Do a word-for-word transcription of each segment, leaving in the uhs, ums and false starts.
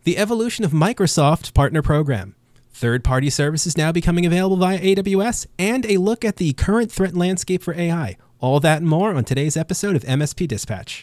the evolution of Microsoft Partner Program, third-party services now becoming available via A W S, and a look at the current threat landscape for A I. All that and more on today's episode of M S P Dispatch.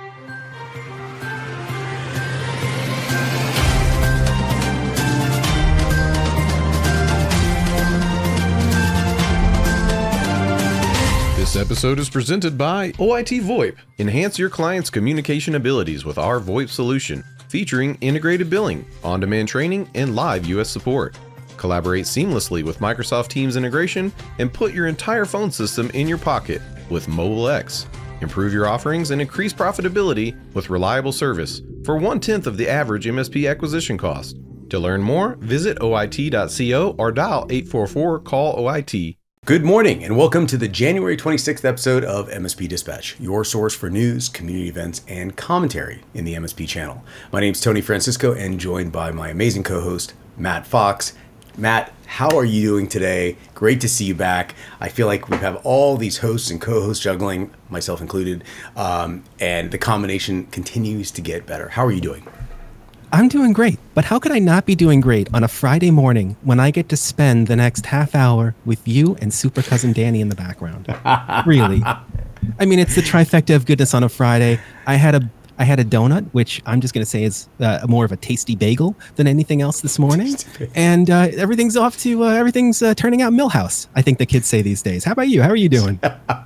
This episode is presented by O I T VoIP. Enhance your client's communication abilities with our VoIP solution, featuring integrated billing, on-demand training, and live U S support. Collaborate seamlessly with Microsoft Teams integration and put your entire phone system in your pocket with Mobile X. Improve your offerings and increase profitability with reliable service for one-tenth of the average M S P acquisition cost. To learn more, visit O I T dot co or dial eight four four, call O I T. Good morning and welcome to the January twenty-sixth episode of M S P Dispatch, your source for news, community events, and commentary in the M S P channel. My name is Tony Francisco and joined by my amazing co-host, Matt Fox. Matt, how are you doing today? Great to see you back. I feel like we have all these hosts and co-hosts juggling, myself included, um, and the combination continues to get better. How are you doing? I'm doing great, but how could I not be doing great on a Friday morning when I get to spend the next half hour with you and Super Cousin Danny in the background? Really? I mean, it's the trifecta of goodness on a Friday. I had a I had a donut, which I'm just going to say is uh, more of a tasty bagel than anything else this morning, and uh, everything's off to uh, everything's uh, turning out Millhouse, I think the kids say these days. How about you? How are you doing?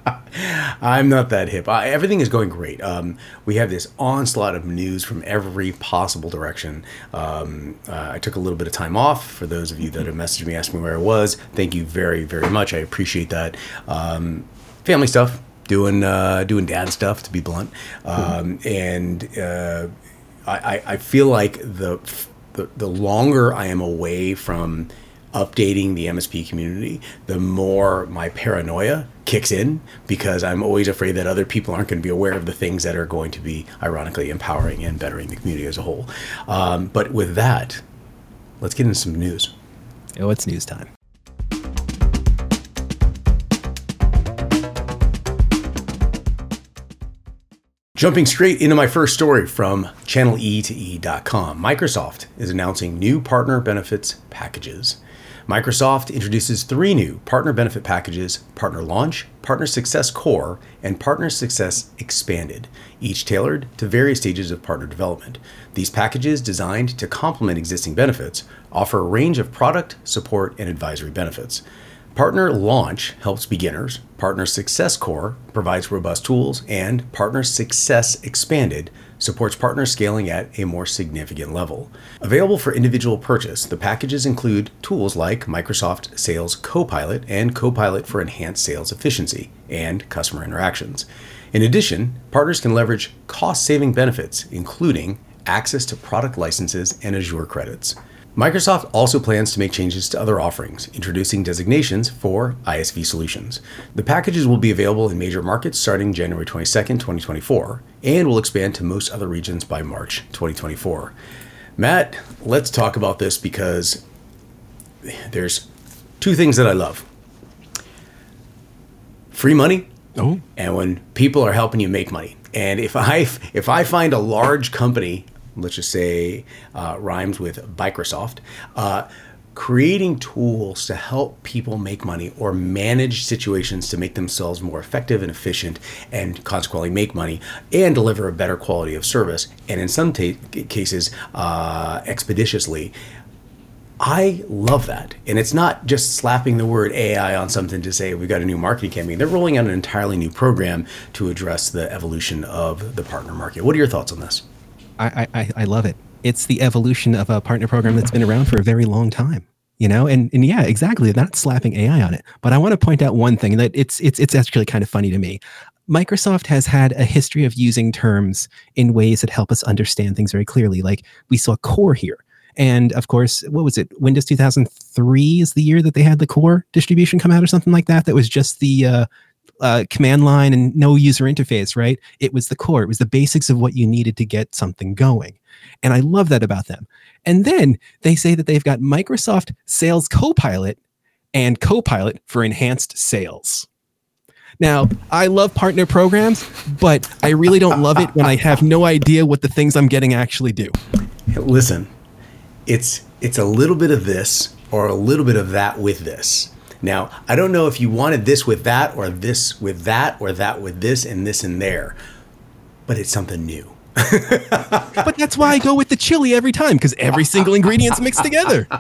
I'm not that hip. I, everything is going great. Um, we have this onslaught of news from every possible direction. Um, uh, I took a little bit of time off. For those of you that have messaged me, asked me where I was, thank you very, very much. I appreciate that. Um, family stuff, doing uh, doing dad stuff, to be blunt. Um, mm-hmm. And uh, I, I feel like the, the the longer I am away from updating the M S P community, the more my paranoia kicks in, because I'm always afraid that other people aren't going to be aware of the things that are going to be ironically empowering and bettering the community as a whole. Um, but with that, let's get into some news. Oh, it's news time. Jumping straight into my first story from channel e to e dot com. Microsoft is announcing new partner benefits packages. Microsoft introduces three new partner benefit packages: Partner Launch, Partner Success Core, and Partner Success Expanded, each tailored to various stages of partner development. These packages, designed to complement existing benefits, offer a range of product, support, and advisory benefits. Partner Launch helps beginners, Partner Success Core provides robust tools, and Partner Success Expanded supports partner scaling at a more significant level. Available for individual purchase, the packages include tools like Microsoft Sales Copilot and Copilot for enhanced sales efficiency and customer interactions. In addition, partners can leverage cost-saving benefits, including access to product licenses and Azure credits. Microsoft also plans to make changes to other offerings, introducing designations for I S V solutions. The packages will be available in major markets starting January twenty-second, twenty twenty-four, and will expand to most other regions by March twenty twenty-four. Matt, let's talk about this, because there's two things that I love. Free money, oh. and when people are helping you make money. And if I if I find a large company, let's just say uh, rhymes with Microsoft, uh, creating tools to help people make money or manage situations to make themselves more effective and efficient, and consequently make money and deliver a better quality of service, and in some ta- cases uh, expeditiously. I love that. And it's not just slapping the word A I on something to say we've got a new marketing campaign. They're rolling out an entirely new program to address the evolution of the partner market. What are your thoughts on this? I, I, I love it. It's the evolution of a partner program that's been around for a very long time, you know, and, and yeah, exactly. Not slapping A I on it, but I want to point out one thing that it's, it's, it's actually kind of funny to me. Microsoft has had a history of using terms in ways that help us understand things very clearly. Like we saw core here. And of course, what was it? Windows two thousand three is the year that they had the core distribution come out or something like that. That was just the, uh, Uh, command line and no user interface, right? It was the core. It was the basics of what you needed to get something going. And I love that about them. And then they say that they've got Microsoft Sales Copilot and Copilot for enhanced sales. Now, I love partner programs, but I really don't love it when I have no idea what the things I'm getting actually do. Listen, it's it's a little bit of this or a little bit of that with this. Now, I don't know if you wanted this with that or this with that or that with this and this and there, but it's something new. But that's why I go with the chili every time, because every single ingredient's mixed together.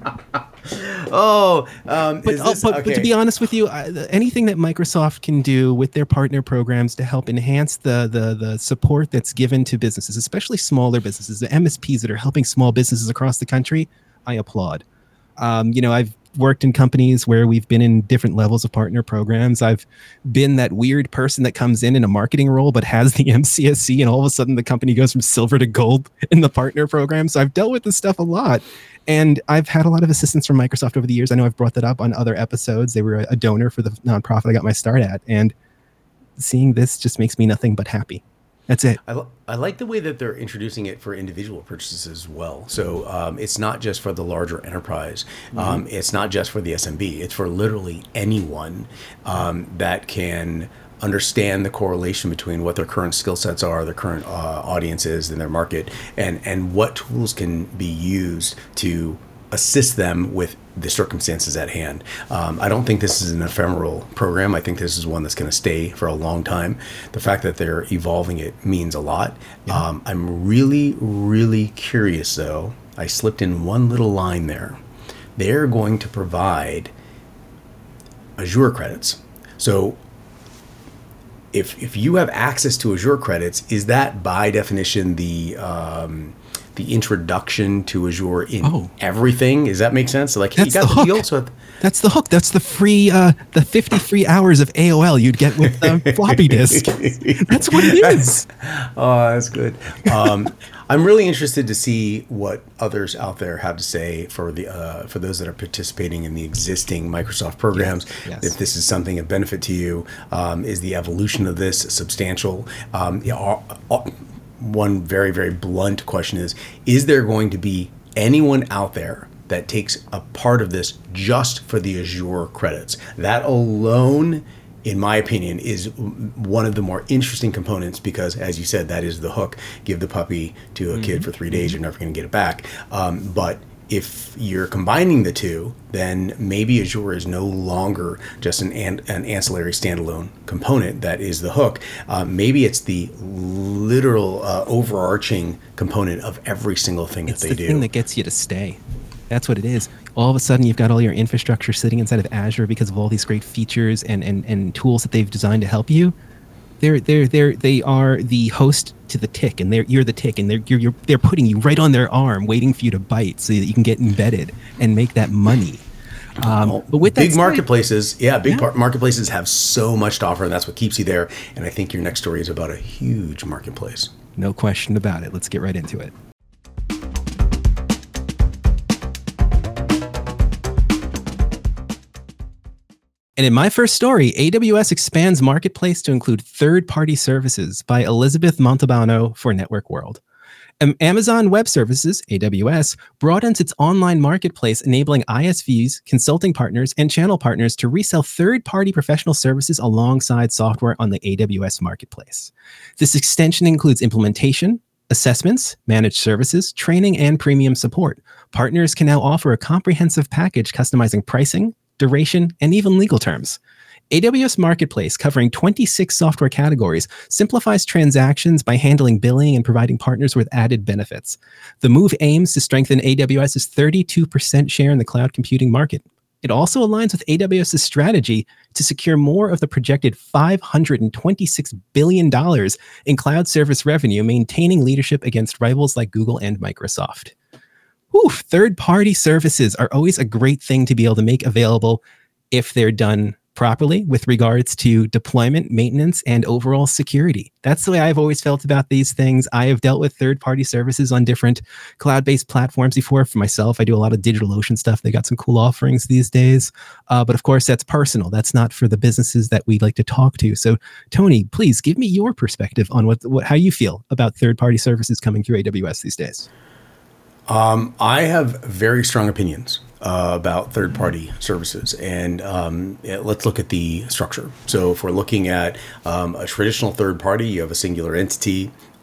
Oh, um, but, is this, but, okay. but to be honest with you, I, anything that Microsoft can do with their partner programs to help enhance the, the the support that's given to businesses, especially smaller businesses, the M S Ps that are helping small businesses across the country, I applaud. Um, you know, I've worked in companies where we've been in different levels of partner programs. I've been that weird person that comes in in a marketing role but has the M C S C, and all of a sudden the company goes from silver to gold in the partner program. So I've dealt with this stuff a lot, and I've had a lot of assistance from Microsoft over the years. I know I've brought that up on other episodes. They were a donor for the nonprofit I got my start at, and seeing this just makes me nothing but happy. That's it. I, I like the way that they're introducing it for individual purchases as well. So um, it's not just for the larger enterprise. Mm-hmm. Um, it's not just for the S M B. It's for literally anyone um, that can understand the correlation between what their current skill sets are, their current uh, audience is in their market, and, and what tools can be used to assist them with the circumstances at hand. Um, I don't think this is an ephemeral program. I think this is one that's going to stay for a long time. The fact that they're evolving it means a lot. Yeah. Um, I'm really, really curious, though. I slipped in one little line there. They're going to provide Azure credits. So if if you have access to Azure credits, is that by definition the um, the introduction to Azure in oh. everything? Does that make sense? So like, that's you got the, the hook. deal, so that's the hook. That's the free, uh, the fifty-three hours of A O L you'd get with the floppy disk. That's what it is. Oh, that's good. Um, I'm really interested to see what others out there have to say for the uh, for those that are participating in the existing Microsoft programs. Yes, yes. If this is something of benefit to you, um, is the evolution of this substantial? Um, yeah, all, all, one very, very blunt question is, is there going to be anyone out there that takes a part of this just for the Azure credits? That alone, in my opinion, is one of the more interesting components because, as you said, that is the hook. Give the puppy to a mm-hmm. kid for three days, you're never going to get it back. Um, but if you're combining the two, then maybe Azure is no longer just an an, an ancillary standalone component that is the hook. Uh, maybe it's the literal uh, overarching component of every single thing it's that they the do. Thing that gets you to stay. That's what it is. All of a sudden, you've got all your infrastructure sitting inside of Azure because of all these great features and and, and tools that they've designed to help you. They're they're they're they are the host to the tick, and they're you're the tick, and they're you're, you're they're putting you right on their arm, waiting for you to bite, so that you can get embedded and make that money. Um, well, but with big that marketplaces, said, yeah, big yeah. Par- marketplaces have so much to offer, and that's what keeps you there. And I think your next story is about a huge marketplace. No question about it. Let's get right into it. And in my first story, A W S expands Marketplace to include third-party services by Elizabeth Montalbano for Network World. Um, Amazon Web Services, A W S, broadens its online marketplace, enabling I S Vs, consulting partners, and channel partners to resell third-party professional services alongside software on the A W S Marketplace. This extension includes implementation, assessments, managed services, training, and premium support. Partners can now offer a comprehensive package customizing pricing, duration, and even legal terms. A W S Marketplace, covering twenty-six software categories, simplifies transactions by handling billing and providing partners with added benefits. The move aims to strengthen AWS's thirty-two percent share in the cloud computing market. It also aligns with AWS's strategy to secure more of the projected five hundred twenty-six billion dollars in cloud service revenue, maintaining leadership against rivals like Google and Microsoft. Whew, third-party services are always a great thing to be able to make available if they're done properly with regards to deployment, maintenance, and overall security. That's the way I've always felt about these things. I have dealt with third-party services on different cloud-based platforms before. For myself, I do a lot of DigitalOcean stuff. They got some cool offerings these days. Uh, but of course, that's personal. That's not for the businesses that we like to talk to. So, Tony, please give me your perspective on what, what how you feel about third-party services coming through A W S these days. Um, I have very strong opinions uh, about third-party services, and um, yeah, let's look at the structure. So if we're looking at um, a traditional third party, you have a singular entity.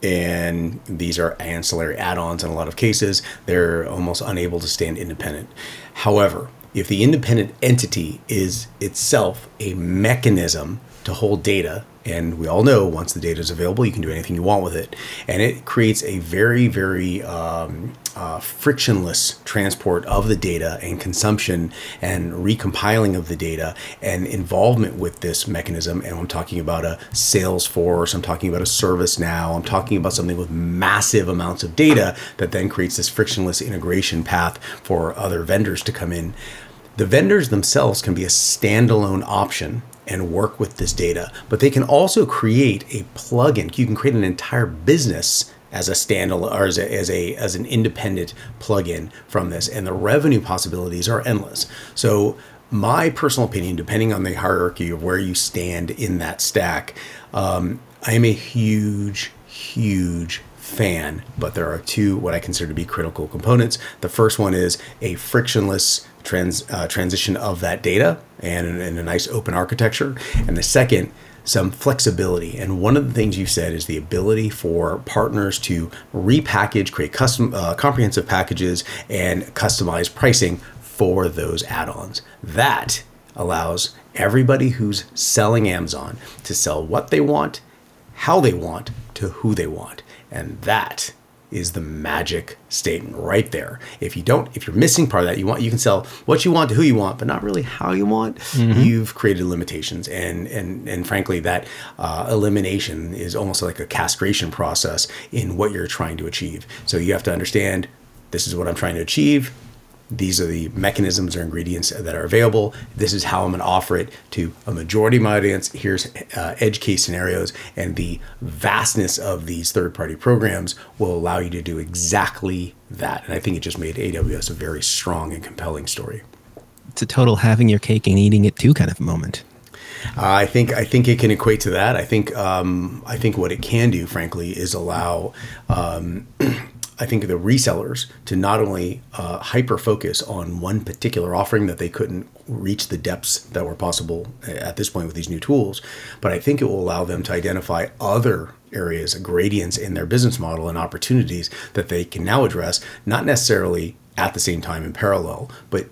and these are ancillary add-ons in a lot of cases. They're almost unable to stand independent. However, if the independent entity is itself a mechanism to hold data, and we all know once the data is available, you can do anything you want with it. And it creates a very, very um, uh, frictionless transport of the data and consumption and recompiling of the data and involvement with this mechanism. And I'm talking about a Salesforce, I'm talking about a ServiceNow, I'm talking about something with massive amounts of data that then creates this frictionless integration path for other vendors to come in. The vendors themselves can be a standalone option and work with this data, but they can also create a plugin. You can create an entire business as a standalone or as a, as a as an independent plugin from this, and the revenue possibilities are endless. So my personal opinion, depending on the hierarchy of where you stand in that stack, um, I am a huge, huge fan, but there are two what I consider to be critical components. The first one is a frictionless trans uh, transition of that data and, and a nice open architecture. And the second, some flexibility. And one of the things you said is the ability for partners to repackage, create custom uh, comprehensive packages and customize pricing for those add-ons. That allows everybody who's selling Amazon to sell what they want, how they want, to who they want. And that is the magic statement right there. If you don't, if you're missing part of that, you want, you can sell what you want to who you want, but not really how you want. Mm-hmm. You've created limitations, and and and frankly, that uh, elimination is almost like a castration process in what you're trying to achieve. So you have to understand, this is what I'm trying to achieve. These are the mechanisms or ingredients that are available. This is how I'm going to offer it to a majority of my audience. Here's uh, edge case scenarios, and the vastness of these third-party programs will allow you to do exactly that. And I think it just made A W S a very strong and compelling story. It's a total having your cake and eating it too kind of moment. Uh, I think I think it can equate to that. I think um, I think what it can do, frankly, is allow. Um, I think the resellers to not only uh, hyper focus on one particular offering that they couldn't reach the depths that were possible at this point with these new tools, but I think it will allow them to identify other areas, gradients in their business model and opportunities that they can now address, not necessarily at the same time in parallel, but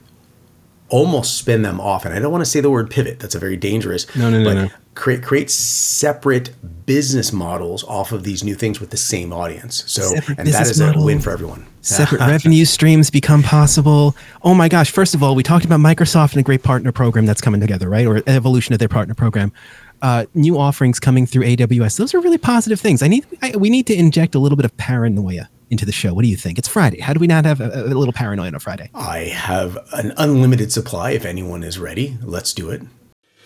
almost spin them off. And I don't want to say the word pivot. That's a very dangerous. No, no, no, but no. Create create separate business models off of these new things with the same audience. So, Separate and that is model. a win for everyone. Separate revenue streams become possible. Oh my gosh! First of all, we talked about Microsoft and a great partner program that's coming together, right? Or evolution of their partner program. Uh, new offerings coming through A W S. Those are really positive things. I need. I, we need to inject a little bit of paranoia into the show. What do you think? It's Friday. How do we not have a, a little paranoia on a Friday? I have an unlimited supply. If anyone is ready, let's do it.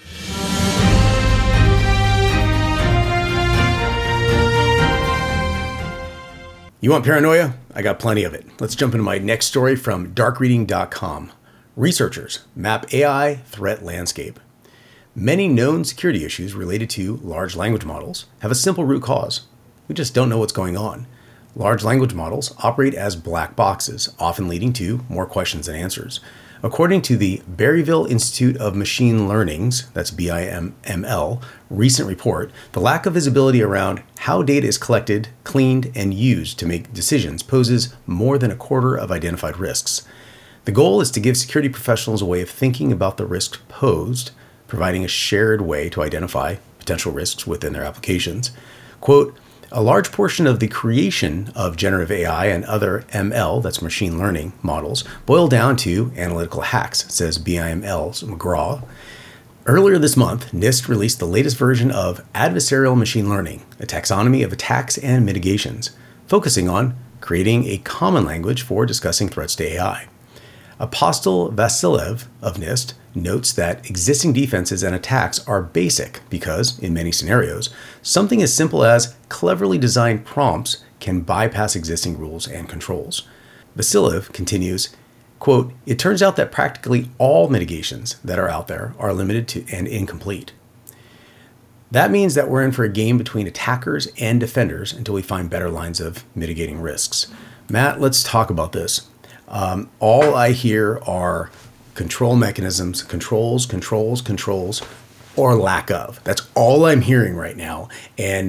You want paranoia? I got plenty of it. Let's jump into my next story from dark reading dot com. Researchers map A I threat landscape. Many known security issues related to large language models have a simple root cause. We just don't know what's going on. Large language models operate as black boxes, often leading to more questions than answers. According to the Berryville Institute of Machine Learning's, that's B I M L, recent report, the lack of visibility around how data is collected, cleaned, and used to make decisions poses more than a quarter of identified risks. The goal is to give security professionals a way of thinking about the risks posed, providing a shared way to identify potential risks within their applications. Quote, a large portion of the creation of generative A I and other M L, that's machine learning models, boil down to analytical hacks, says B I M L's McGraw. Earlier this month, NIST released the latest version of Adversarial Machine Learning, a taxonomy of attacks and mitigations, focusing on creating a common language for discussing threats to A I. Apostel Vasilev of NIST notes that existing defenses and attacks are basic because, in many scenarios, something as simple as cleverly designed prompts can bypass existing rules and controls. Vasilev continues, quote, it turns out that practically all mitigations that are out there are limited to and incomplete. That means that we're in for a game between attackers and defenders until we find better lines of mitigating risks. Matt, let's talk about this. Um, all I hear are control mechanisms, controls, controls, controls, or lack of. That's all I'm hearing right now. And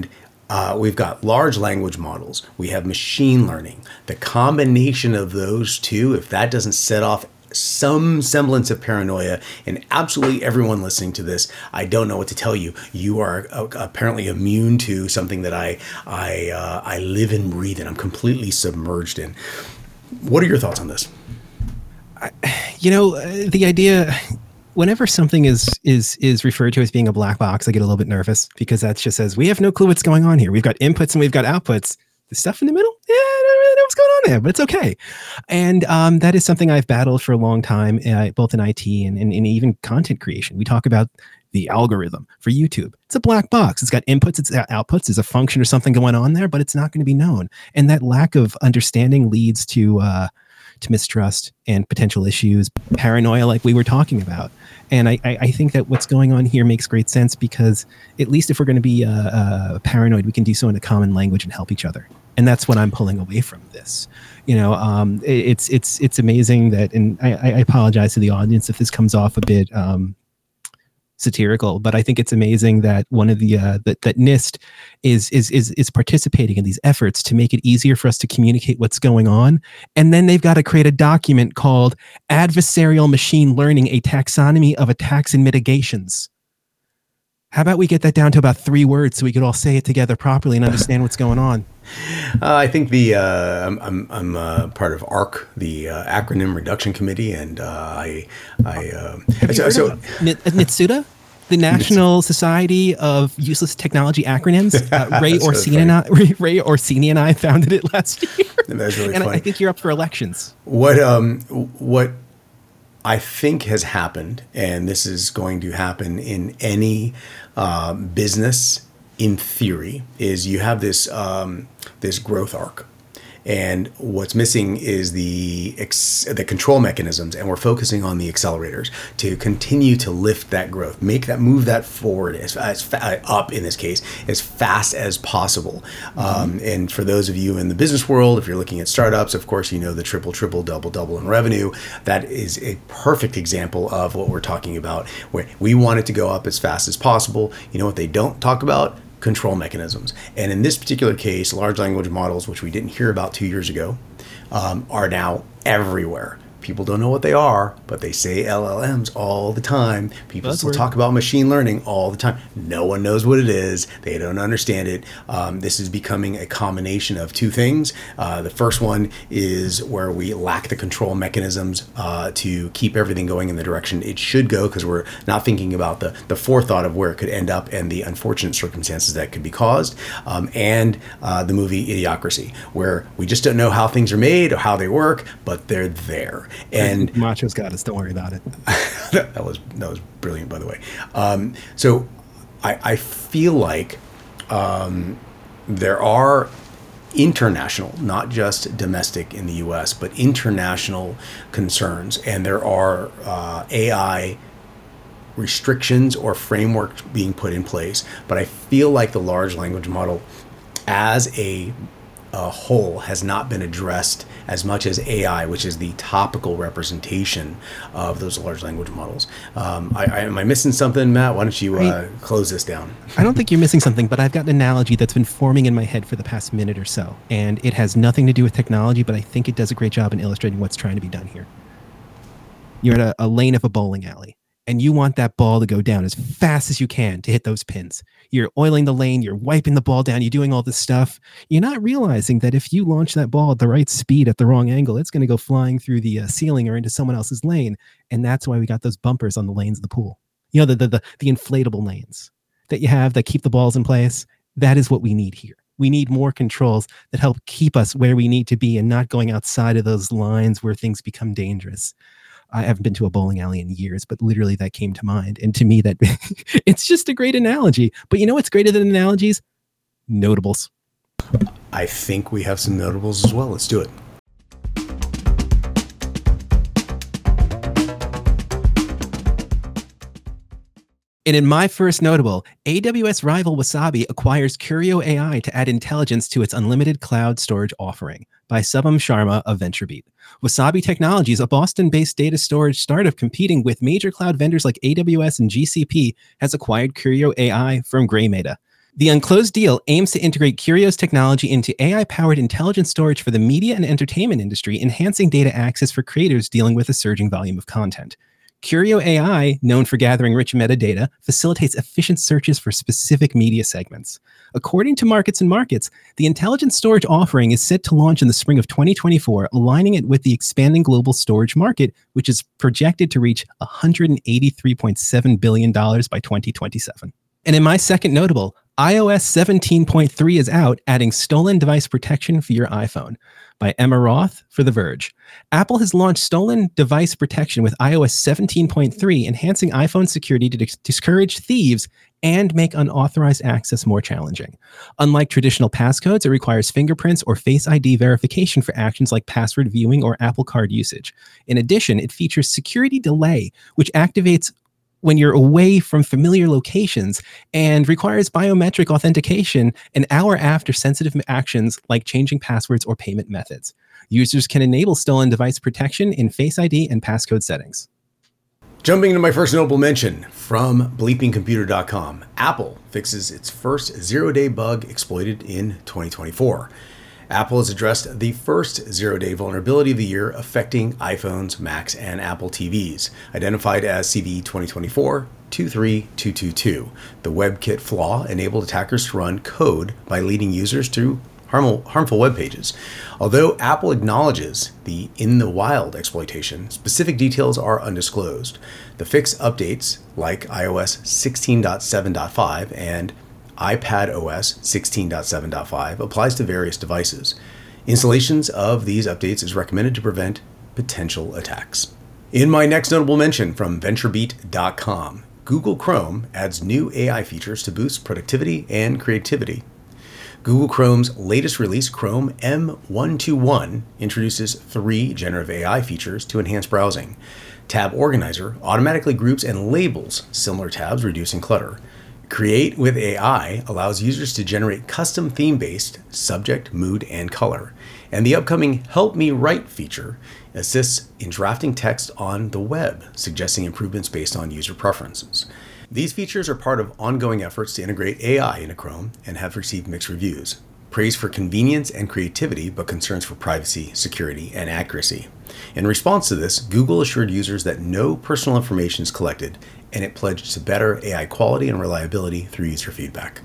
Uh, we've got large language models. We have machine learning. The combination of those two, if that doesn't set off some semblance of paranoia in absolutely everyone listening to this, I don't know what to tell you. You are uh, apparently immune to something that I I uh, I live and breathe in. I'm completely submerged in. What are your thoughts on this? I, you know, uh, the idea. Whenever something is is is referred to as being a black box, I get a little bit nervous because that just says we have no clue what's going on here. We've got inputs and we've got outputs. The stuff in the middle, yeah, I don't really know what's going on there, but it's okay. And um, that is something I've battled for a long time, uh, both in I T and, and, and even content creation. We talk about the algorithm for YouTube. It's a black box. It's got inputs, it's got outputs. There's a function or something going on there, but it's not going to be known. And that lack of understanding leads to uh, to mistrust and potential issues, paranoia, like we were talking about. And I, I think that what's going on here makes great sense because at least if we're going to be uh, uh, paranoid, we can do so in a common language and help each other. And that's what I'm pulling away from this. You know, um, it, it's it's it's amazing that, and I, I apologize to the audience if this comes off a bit um, satirical, but I think it's amazing that one of the uh, that that NIST is is is is participating in these efforts to make it easier for us to communicate what's going on, and then they've got to create a document called Adversarial Machine Learning: A Taxonomy of Attacks and Mitigations. How about we get that down to about three words so we could all say it together properly and understand what's going on? Uh, I think the uh, I'm I'm, I'm uh, part of ARC, the uh, acronym reduction committee, and uh, I I uh, Have you so, heard so of N- NITSUDA, the National Society of Useless Technology Acronyms. Uh, Ray That's really Orsini and I, Ray, Ray Orsini and I founded it last year. That's really and I, funny. I think you're up for elections. What um what I think has happened, and this is going to happen in any uh, business in theory, is you have this um, this growth arc. And what's missing is the ex- the control mechanisms, and we're focusing on the accelerators to continue to lift that growth, make that move that forward as, as fa- up in this case as fast as possible. Mm-hmm. Um, and for those of you in the business world, if you're looking at startups, of course you know the triple, triple, double, double in revenue. That is a perfect example of what we're talking about, where we want it to go up as fast as possible. You know what they don't talk about? Control mechanisms. And in this particular case, large language models, which we didn't hear about two years ago, um, are now everywhere. People don't know what they are, but they say L L Ms all the time. People still talk about machine learning all the time. No one knows what it is. They don't understand it. Um, this is becoming a combination of two things. Uh, the first one is where we lack the control mechanisms uh, to keep everything going in the direction it should go, because we're not thinking about the, the forethought of where it could end up and the unfortunate circumstances that could be caused. Um, and uh, the movie Idiocracy, where we just don't know how things are made or how they work, but they're there. And Macho's got us. Don't worry about it. that was that was brilliant, by the way. Um, so I, I feel like um, there are international, not just domestic in the U S, but international concerns, and there are uh, A I restrictions or frameworks being put in place. But I feel like the large language model as a a whole has not been addressed as much as A I, which is the topical representation of those large language models. Um, I, I, am I missing something, Matt? Why don't you uh, close this down? I don't think you're missing something, but I've got an analogy that's been forming in my head for the past minute or so, and it has nothing to do with technology, but I think it does a great job in illustrating what's trying to be done here. You're at a, a lane of a bowling alley, and you want that ball to go down as fast as you can to hit those pins. You're oiling the lane, you're wiping the ball down, you're doing all this stuff. You're not realizing that if you launch that ball at the right speed at the wrong angle, it's going to go flying through the uh, ceiling or into someone else's lane. And that's why we got those bumpers on the lanes of the pool. You know, the, the, the, the inflatable lanes that you have that keep the balls in place. That is what we need here. We need more controls that help keep us where we need to be and not going outside of those lines where things become dangerous. I haven't been to a bowling alley in years, but literally that came to mind. And to me, that it's just a great analogy. But you know what's greater than analogies? Notables. I think we have some notables as well. Let's do it. And in my first notable, A W S rival Wasabi acquires Curio A I to add intelligence to its unlimited cloud storage offering by Subham Sharma of VentureBeat. Wasabi Technologies, a Boston-based data storage startup competing with major cloud vendors like A W S and G C P, has acquired Curio A I from Greymeta. The unclosed deal aims to integrate Curio's technology into A I-powered intelligent storage for the media and entertainment industry, enhancing data access for creators dealing with a surging volume of content. Curio A I, known for gathering rich metadata, facilitates efficient searches for specific media segments. According to Markets and Markets, the intelligent storage offering is set to launch in the spring of twenty twenty-four, aligning it with the expanding global storage market, which is projected to reach one hundred eighty-three point seven billion dollars by twenty twenty-seven. And in my second notable, i O S seventeen point three is out, adding stolen device protection for your iPhone. By Emma Roth for The Verge. Apple has launched stolen device protection with i O S seventeen point three, enhancing iPhone security to dis- discourage thieves and make unauthorized access more challenging. Unlike traditional passcodes, it requires fingerprints or Face I D verification for actions like password viewing or Apple Card usage. In addition, it features security delay, which activates when you're away from familiar locations and requires biometric authentication an hour after sensitive actions like changing passwords or payment methods. Users can enable stolen device protection in Face I D and passcode settings. Jumping into my first notable mention from bleeping computer dot com, Apple fixes its first zero-day bug exploited in twenty twenty-four. Apple has addressed the first zero-day vulnerability of the year affecting iPhones, Macs, and Apple T Vs, identified as C V E twenty twenty-four dash two three two two two. The WebKit flaw enabled attackers to run code by leading users through harmful, harmful web pages. Although Apple acknowledges the in-the-wild exploitation, specific details are undisclosed. The fix updates like i O S sixteen point seven point five and iPadOS sixteen point seven point five applies to various devices. Installations of these updates is recommended to prevent potential attacks. In my next notable mention from VentureBeat dot com, Google Chrome adds new A I features to boost productivity and creativity. Google Chrome's latest release, Chrome M one twenty-one, introduces three generative A I features to enhance browsing. Tab Organizer automatically groups and labels similar tabs, reducing clutter. Create with A I allows users to generate custom theme-based subject, mood, and color. And the upcoming Help Me Write feature assists in drafting text on the web, suggesting improvements based on user preferences. These features are part of ongoing efforts to integrate A I into Chrome and have received mixed reviews. Praise for convenience and creativity, but concerns for privacy, security, and accuracy. In response to this, Google assured users that no personal information is collected, and it pledged to better A I quality and reliability through user feedback.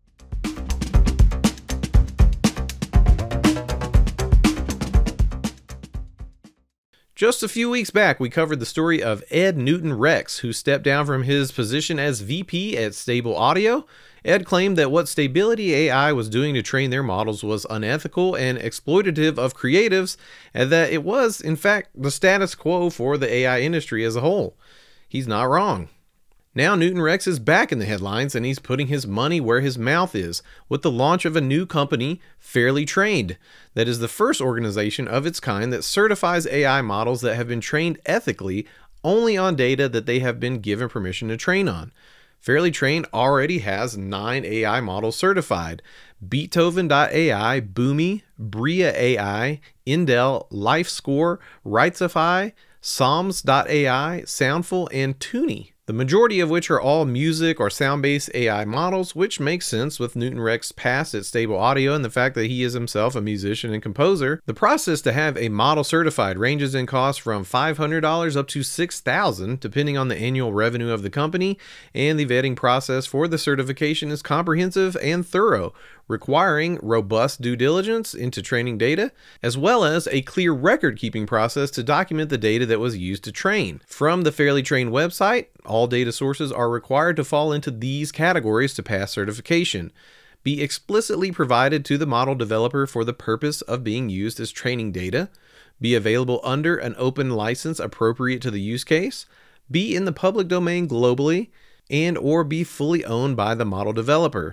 Just a few weeks back, we covered the story of Ed Newton-Rex, who stepped down from his position as V P at Stable Audio. Ed claimed that what Stability A I was doing to train their models was unethical and exploitative of creatives, and that it was, in fact, the status quo for the A I industry as a whole. He's not wrong. Now Newton-Rex is back in the headlines, and he's putting his money where his mouth is with the launch of a new company, Fairly Trained, that is the first organization of its kind that certifies A I models that have been trained ethically only on data that they have been given permission to train on. Fairly Trained already has nine A I models certified: Beethoven dot A I, Boomi, Bria A I, Indel, LifeScore, Rightsify, Psalms dot A I, Soundful, and Toonie. The majority of which are all music or sound-based A I models, which makes sense with Newton-Rex's past at Stable Audio and the fact that he is himself a musician and composer. The process to have a model certified ranges in cost from five hundred dollars up to six thousand dollars, depending on the annual revenue of the company, and the vetting process for the certification is comprehensive and thorough, requiring robust due diligence into training data, as well as a clear record-keeping process to document the data that was used to train. From the Fairly Trained website, all data sources are required to fall into these categories to pass certification: be explicitly provided to the model developer for the purpose of being used as training data, be available under an open license appropriate to the use case, be in the public domain globally, and or be fully owned by the model developer.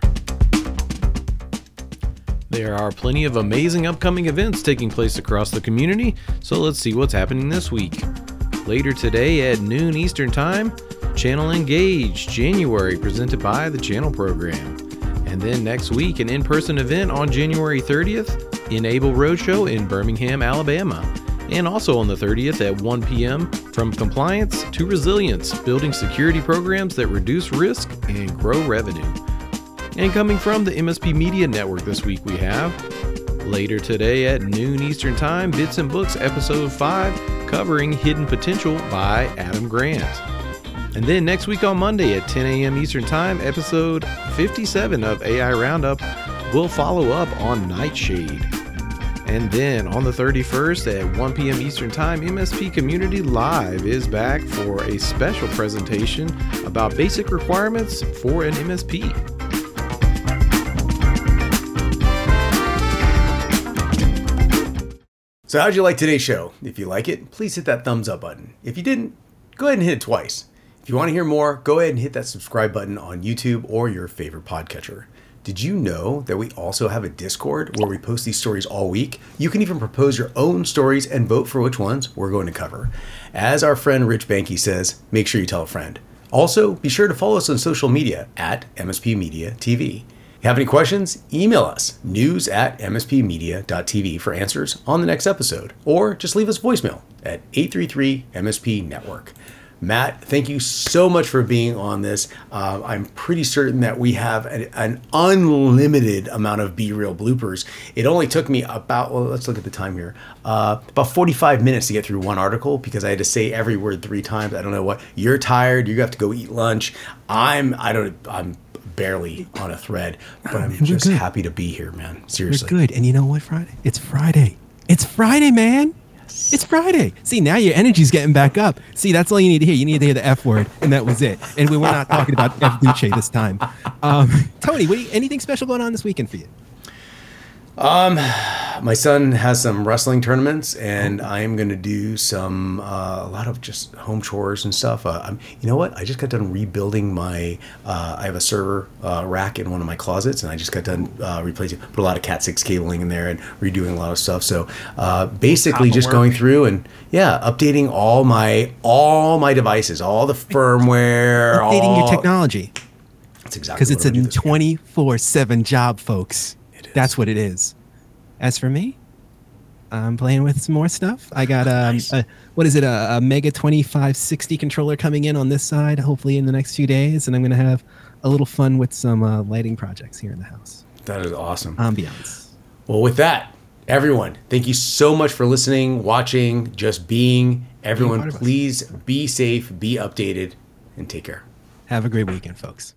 There are plenty of amazing upcoming events taking place across the community, so let's see what's happening this week. Later today at noon Eastern Time, Channel Engage January, presented by the Channel Program. And then next week, an in-person event on January thirtieth, Enable Roadshow in Birmingham, Alabama. And also on the thirtieth at one p.m., From Compliance to Resilience, building security programs that reduce risk and grow revenue. And coming from the M S P Media Network this week, we have later today at noon Eastern Time, Bits and Books Episode five, covering Hidden Potential by Adam Grant. And then next week on Monday at ten a.m. Eastern Time, Episode fifty-seven of A I Roundup will follow up on Nightshade. And then on the thirty-first at one p.m. Eastern Time, M S P Community Live is back for a special presentation about basic requirements for an M S P. So how'd you like today's show? If you like it, please hit that thumbs up button. If you didn't, go ahead and hit it twice. If you want to hear more, go ahead and hit that subscribe button on YouTube or your favorite podcatcher. Did you know that we also have a Discord where we post these stories all week? You can even propose your own stories and vote for which ones we're going to cover. As our friend Rich Banky says, make sure you tell a friend. Also, be sure to follow us on social media at M S P Media T V. If you have any questions, email us, news at m s p media dot t v for answers on the next episode, or just leave us voicemail at eight three three M S P Network. Matt, thank you so much for being on this. Uh, I'm pretty certain that we have an, an unlimited amount of B-Reel bloopers. It only took me about, well, let's look at the time here, uh, about forty-five minutes to get through one article because I had to say every word three times. I don't know what. You're tired. You have to go eat lunch. I'm, I don't, I'm barely on a thread, but I'm We're just good. happy to be here, man. Seriously. We're good. And you know what, Friday? It's Friday. It's Friday, man. It's Friday. See, now your energy's getting back up. See, that's all you need to hear. You need to hear the F word, and that was it. And we were not talking about F Duce this time. Um, Tony, what do you, anything special going on this weekend for you? Um, my son has some wrestling tournaments, and I am going to do some uh, a lot of just home chores and stuff. Uh, I'm, you know what? I just got done rebuilding my. Uh, I have a server uh, rack in one of my closets, and I just got done uh, replacing. Put a lot of Cat six cabling in there and redoing a lot of stuff. So uh, basically, just going through and yeah, updating all my all my devices, all the firmware, Updating all, your technology. That's exactly Because it's what I'm gonna a do this weekend. twenty-four seven job, folks. It is. That's what it is. As for me, I'm playing with some more stuff. I got um, Nice. a, what is it, a, a Mega twenty-five sixty controller coming in on this side, hopefully in the next few days. And I'm going to have a little fun with some uh, lighting projects here in the house. That is awesome. Ambiance. Well, with that, everyone, thank you so much for listening, watching, just being. Everyone, part of us. please be safe, be updated, and take care. Have a great weekend, folks.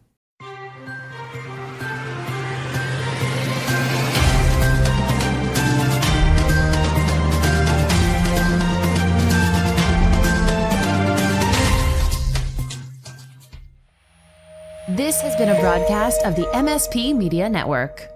This has been a broadcast of the M S P Media Network.